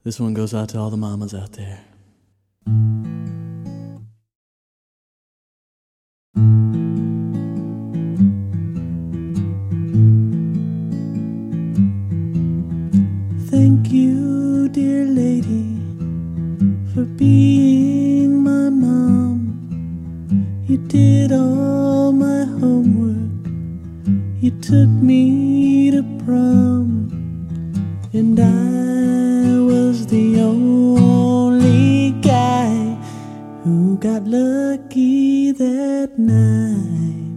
This one goes out to all the mamas out there. Thank you, dear lady, for being my mom. You did all my homework. You took me to prom, and I was the only guy who got lucky that night.